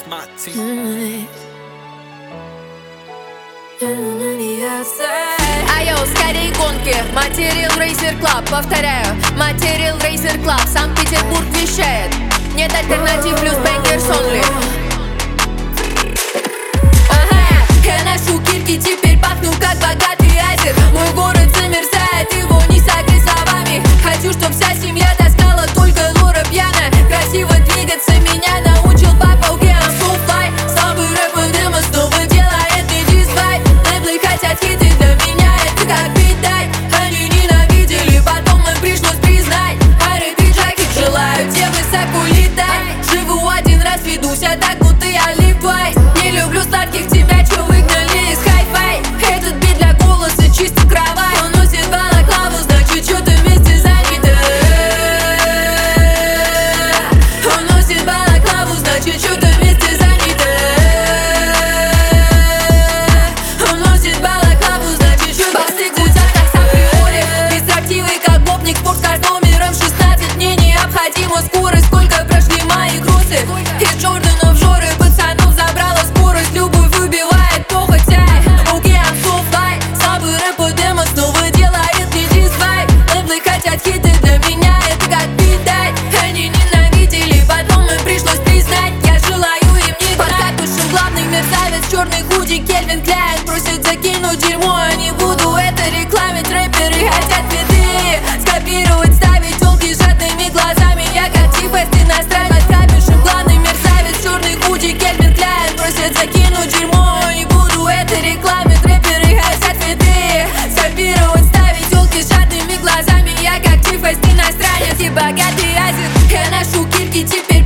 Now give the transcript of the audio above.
Айо, скорей гонки, Material Racer Club. Повторяю, Material Racer Club. Санкт-Петербург вещает. Нет альтернатив, плюс bangers only. Ага, я ношу кирки, теперь пахну как богатый азер. Мой город замерзает, его не согреть словами. Хочу, чтоб вся семья таскала только лора пьяная. Красиво двигаться меня научил папа. Okay, I'm so fly. Слабый рэп и демо снова делает не дисвайп. Лейблы хотят хиты, для меня это как бит-дай. Они ненавидели, потом им пришлось признать. Арыты джаки, желаю тебе высоко летать. Живу один раз, веду себя так, будто я live twice. Не люблю сладких, тебя чё выгнали из хай-фай. Этот бит для голоса чисто кровать. Он носит балаклаву, значит чё-то вместе занято. Он носит балаклаву, значит чё-то вместе занято. Он носит балаклаву, значит чё-то вместе занято. Априори деструктивный, как гопник, спорткар номером 16. Мне необходима скорость, сколько прошли мои кроссы. Из Джорданов жоры пацанов забрала скорость. Любовь выбивает похотя. Okay, I'm so fly. Слабый рэп и демо снова делает не дисвайп. Лейблы хотят хиты, для меня это как бит-дай. Они ненавидели, потом им пришлось признать. Я желаю им не под капюшем главный мерзавец. Черный худи Кельвин Кляйн просит закинуть дерьмо. Я не буду это рекламить. Рэперы хотят виды скопировать, ставить тёлки с жадными глазами. Я как типест иностранец, капюшем главный мерзавец. Черный худи Кельвин Кляйн просит закинуть дерьмо. Я не буду это рекламить. Рэперы хотят виды скопировать, ставить тёлки с жадными глазами. Я как типест иностранец и богатый азер. Я ношу кирки, теперь